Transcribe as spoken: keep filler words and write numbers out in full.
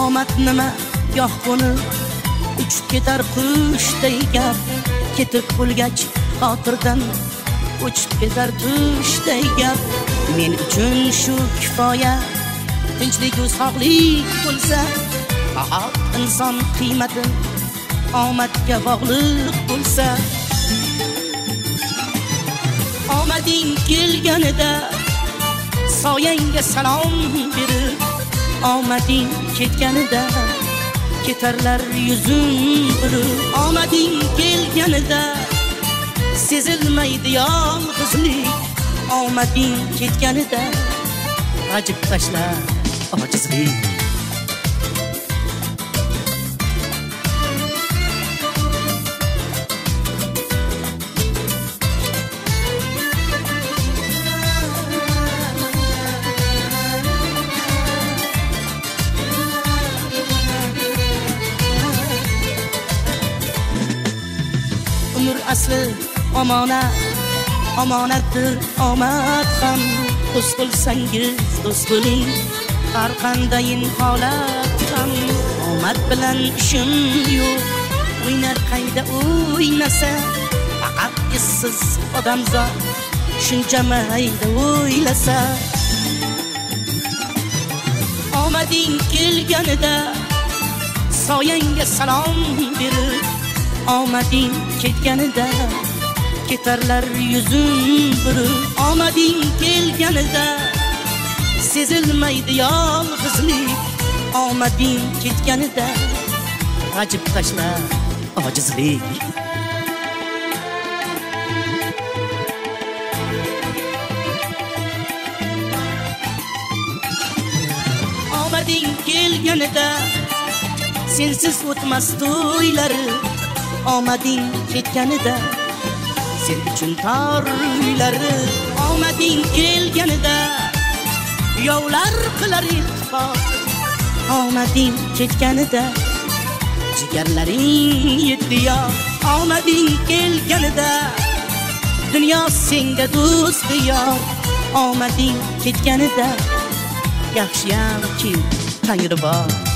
omad nima goh qo'nib uchib ketar qushday gap, ketib bo'lgach xotirdan o'chib ketar tushday gap. Men uchun shu kifoya, tinchlik u sog'lik bo'lsa, faqat inson qiymati omadga bog'liq bo'lsa. Omading kelganida soyangga salom berib, omading ketganida ketarlar yuzing burib. Omading kelganida sezilmaydi yolg'izlik, omading ketganida g'ajib tashlar ojizlik. Umr asli omonat, omonatdir omad ham. Do'st bo'lsangiz do'st bo'ling, har qandayin holat ham. Omad bilan ishim yo'q, o'ynar qayda o'ynasa, faqat essiz odamzod shuncha mayda o'ylasa. Omading kelganida soyangga salom berib, omading ketganida ketarlar yuzing burib. Omading kelganida sezilmaydi yolg'izlik, omading ketganida g'ajib tashlar ojizlik. Omading kelganida sensiz o'tmas to'ylari, omading ketganida sen uchun tor uylari. Omading kelganida yovlar qilar iltifot, omading ketganida jigarlaring yetdiyor. Omading kelganida dunyo senga do'st yor, omading ketganida yaxshiyamki Tangri bor.